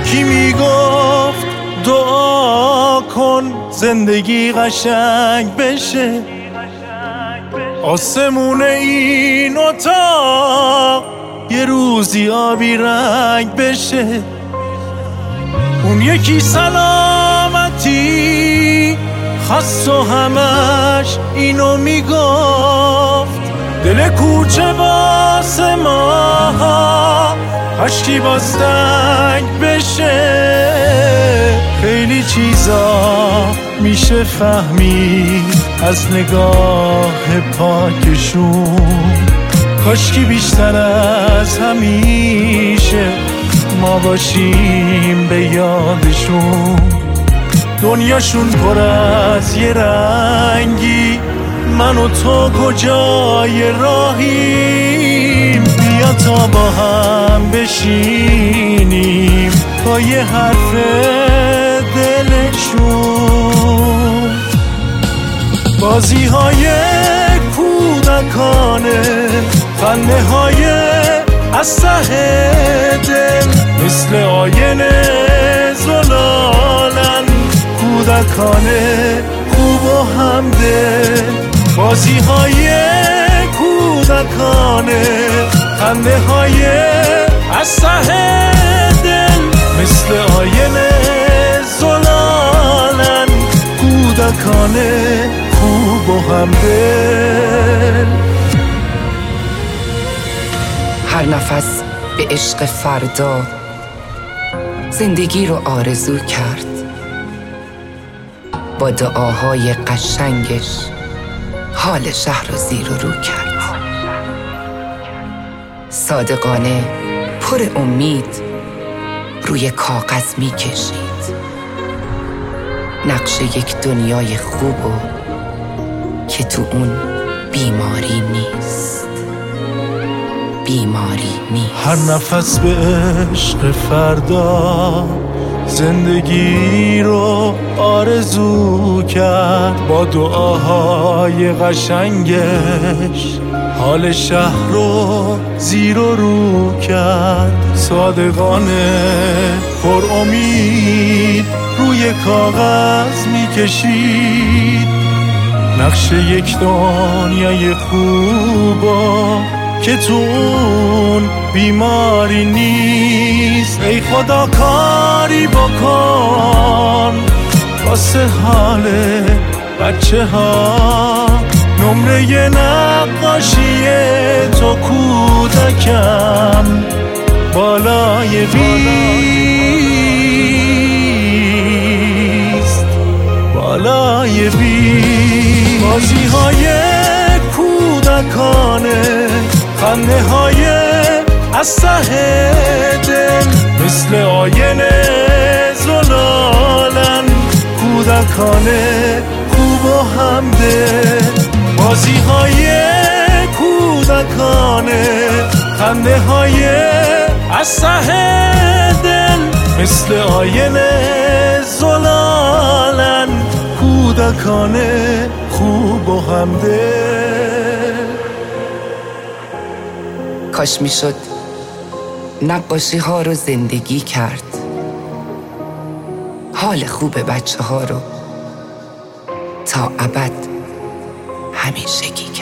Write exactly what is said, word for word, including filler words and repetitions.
یکی میگفت دعا کن زندگی قشنگ بشه، آسمون این اتاق یه روزی آبی رنگ بشه. اون یکی سلامتی خواست و همش اینو میگفت، دل کوچه واسه ما عشقی باز تنگ بشه. خیلی چیزا میشه فهمید از نگاه پاکشون، کاشکی بیشتر از همیشه ما باشیم به یادشون. دنیاشون پر از یه رنگی، من و تو کجای راهیم؟ بیا تا با هم بشینیم تا یه حرف دلشون. بازی های کودکانه، خنده های از ته دل، مثل آینه زلالن کودکانه خوب و همدل. بازی های کودکانه، خنده های از ته دل، مثل آینه زلالن کودکانه خوب و همدل. هر نفس به عشق فردا زندگی رو آرزو کرد، با دعاهای قشنگش حال شهر رو زیر و رو کرد. صادقانه پر امید روی کاغذ می کشید، نقش یک دنیای خوب و که تو اون بیماری نیست، بیماری نیست. هر نفس به عشق فردا زندگی رو آرزو کرد، با دعاهای قشنگش حال شهر رو زیر و رو کرد. صادقانه پر امید روی کاغذ میکشید، نقش یک دنیای خوبا که تو اون بیماری نیست. ای خدا کاری بکن واسه حال بچه ها، نمره نقاشی تو کودکم بالای بیست، بالای بیست. بازی های کودکانه، خنده های از ته دل، مثل آینه زلالن کودکانه خوب و همدل. بازی های کودکانه، خنده های از ته دل، مثل آینه زلالن کودکانه خوب و همدل. کاش میشد نقاشی ها رو زندگی کرد، حال خوب بچه ها رو تا ابد همیشگی کرد.